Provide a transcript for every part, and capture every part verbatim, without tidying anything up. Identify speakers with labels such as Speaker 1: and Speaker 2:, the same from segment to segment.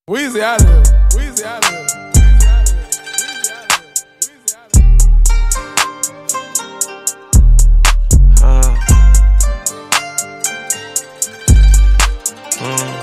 Speaker 1: Weezy out of here. Weezy out of here.
Speaker 2: Uh, uh.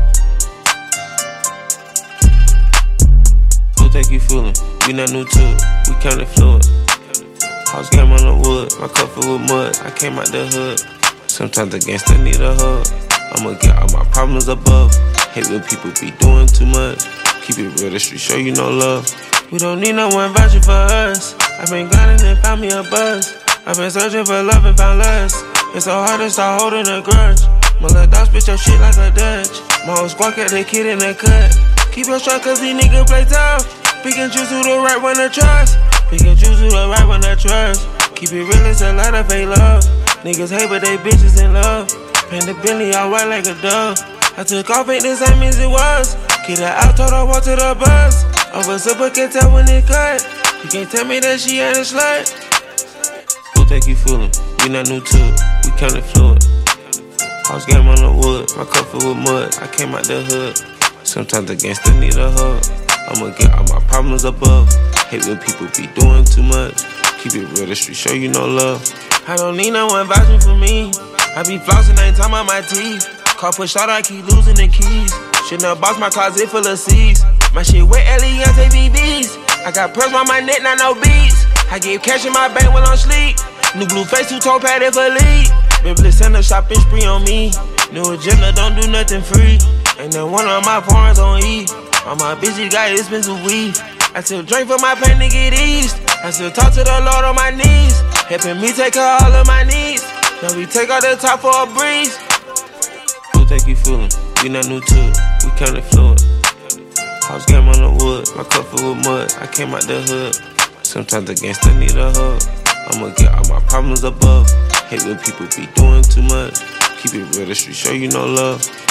Speaker 2: Who think you fooling? We not new to it. We kinda fluid. House game on the wood. My cup full with mud. I came out the hood. Sometimes the gangsta need a hug. I'ma get all my problems above. Hate when people be doing too much. Keep it real, the street show you no love. We don't need no one vouching for us. I've been grinding and found me a buzz. I've been searching for love and found lust. It's so hard to start holding a grudge. My little dog spit your shit like a Dutch. My whole squad got that kid in the cut. Keep your shot cause these niggas play tough. Pick and choose who the right one to trust. Pick and choose who the right one to trust. Keep it real, it's a lot of fake love. Niggas hate but they bitches in love. Paint the Bentley all white like a dove. I took off, ain't the same as it was. Kid her out, told her walk to the bus. Over super can tell when it cut. You can't tell me that she ain't a slut. Who think you fooling? We not new to it. We kinda fluid. House game on the wood. My cup full with mud. I came out the hood. Sometimes the gangsta need a hug. I'ma get all my problems above. Hate when people be doing too much. Keep it real, the street show you no love. I don't need no one vouching for me. I be flossing, ain't talking about my teeth. Car push out, I keep losing the keys. Shouldn't box my closet full of C's. My shit with Eliante B Bs. I got pearls on my neck, not no beads. I get cash in my bank while I'm sleep. New blue face, two-tone padded for lead. Baby, send a shopping spree on me. New agenda, don't do nothing free. Ain't that one of my foreigns on E. All my bitches got expensive weed. I still drink for my pain to get eased. I still talk to the Lord on my knees. Helping me take care of all of my needs. Now we take out the top for a breeze. Who think you fooling? We not new to it. We kinda fluid. House game on the wood. My cup full with mud. I came out the hood. Sometimes the gangsta need a hug. I'ma get all my problems above. Hate when people be doing too much. Keep it real, the street show you no love.